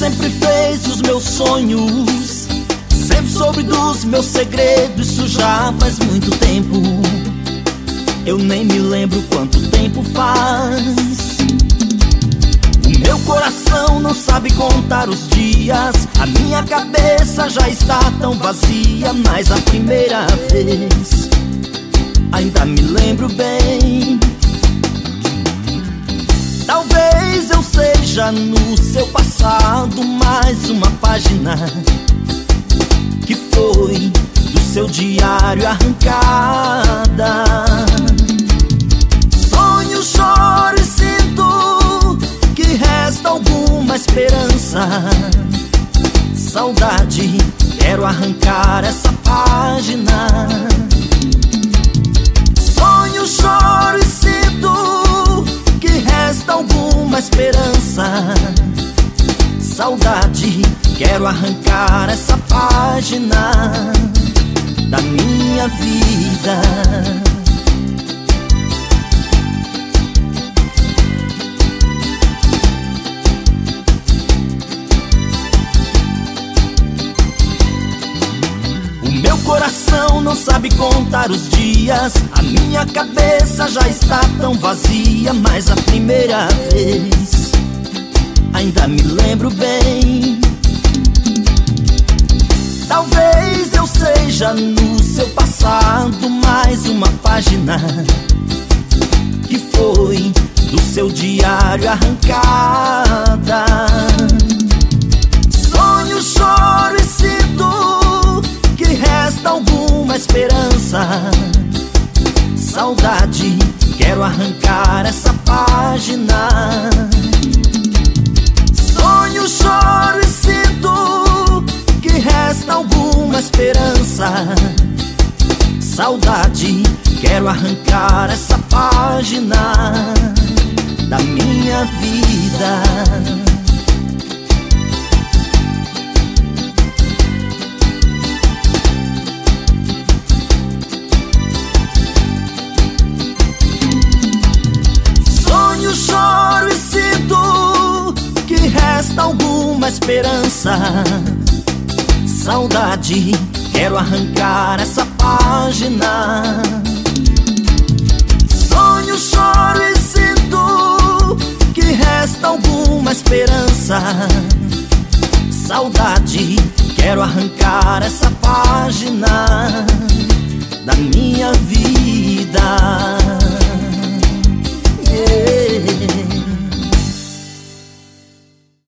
sempre fez os meus sonhos, sempre soube dos meus segredos. Isso já faz muito tempo, eu nem me lembro quanto tempo faz. O meu coração não sabe contar os dias, a minha cabeça já está tão vazia. Mas a primeira vez ainda me lembro bem. Talvez eu seja no seu passado mais uma página que foi do seu diário arrancada. Sonho, choro e sinto que resta alguma esperança. Saudade, quero arrancar essa página. Sonho, choro e sinto que resta alguma esperança. Saudade, quero arrancar essa página da minha vida. O meu coração não sabe contar os dias, a minha cabeça já está tão vazia. Mas a primeira vez ainda me lembro bem. Talvez eu seja no seu passado mais uma página que foi do seu diário arrancada. Sonho, choro e sinto que resta alguma esperança. Saudade, quero arrancar essa página. Sonho, choro e sinto que resta alguma esperança. Saudade, quero arrancar essa página da minha vida. Sonho, choro e sinto que resta alguma esperança. Saudade, quero arrancar essa página. Sonho, choro e sinto que resta alguma esperança. Saudade, quero arrancar essa página da minha vida.